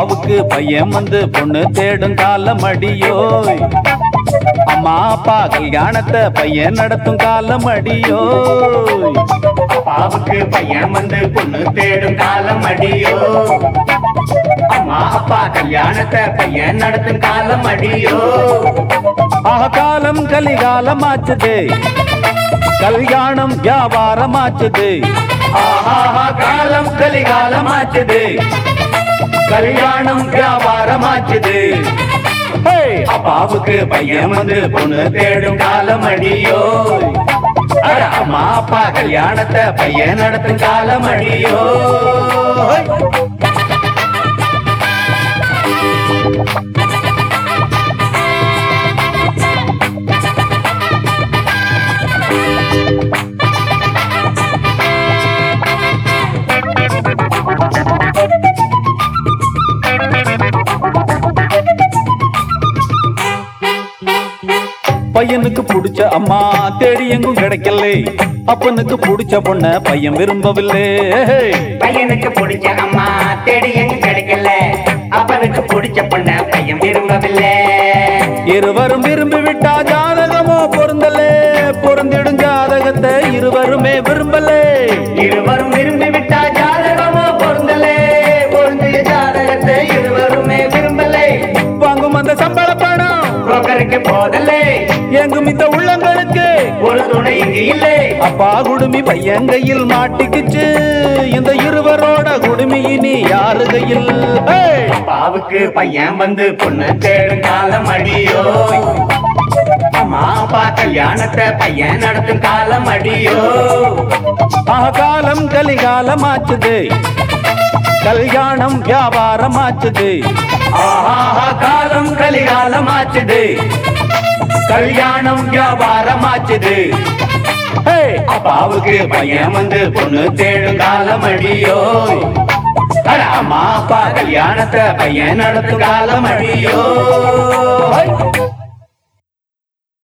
அப்பாவுக்கு பையன் வந்து பொண்ணு தேடும் காலம் அடியோய். அம்மா அப்பா கல்யாணத்தை பையன் நடத்தும் காலம் அடியோய். அப்பாவுக்கு பையன் வந்து பொண்ணு தேடும் காலம் அடியோ. அம்மா அப்பா கல்யாணத்தை பையன் நடத்தும் காலம் அடியோ. ஆக காலம் கலிகாலம் ஆச்சுது, கல்யாணம் வியாபாரம் ஆச்சுது. ஆஹா காலம் கலிகாலம் ஆச்சுது, கல்யாணம் வியாபாரம் ஆச்சுது. அப்பாவுக்கு பையன் வந்து பொண்ணு தேடும் காலம் அடியோ. அம்மா அப்பா கல்யாணத்தை பையன் நடத்தும் காலம் அடியோ. பையனுக்கு பிடிச்ச அம்மா தேடி எங்கும் கிடைக்கல, அப்பனுக்கு பிடிச்ச பொண்ண பையன் விரும்பவில்லை. பையனுக்கு பிடிச்ச அம்மா தேடி எங்கும் கிடைக்கல, அப்பனுக்கு பிடிச்ச பொண்ண பையன் விரும்பவில்லை. இருவரும் விரும்பி விட்டா ஜாதகமோ பொருந்தலே, பொருந்திடும் ஜாதகத்தை இருவருமே விரும்பலே. இருவரும் விரும்பி விட்டா ஜாதகமோ பொருந்தலே, பொருந்திய ஜாதகத்தை இருவருமே விரும்பலே. வாங்கும் அந்த சம்பள பணம் புரோக்கருக்கு போதலே, எங்கும் இந்த உள்ளங்களுக்கு ஒரு துணை இங்கு இல்லை. அப்பா குடுமி பையன் கையில் மாட்டிக்குச்சு, இந்த இருவரோட குடுமி இனி யாரு கையில்? அப்பாவுக்கு பையன் வந்து பொண்ணு தேடும் காலம் அடியோ. அம்மா அப்பா கல்யாணத்தை பையன் நடத்தும் காலம் அடியோ. காலம் கலிகாலம் ஆச்சுது, கல்யாணம் வியாபாரம் ஆச்சுது. ஆஹா காலம் கலிகாலம் ஆச்சுது, கல்யாணம் வியாபாரம் ஆச்சுது. அப்பாவுக்கு பையன் வந்து பொண்ணு தேடும் காலம் அடியோ. அம்மா அப்பா கல்யாணத்தை பையன் நடத்தும் காலம் அடியோ.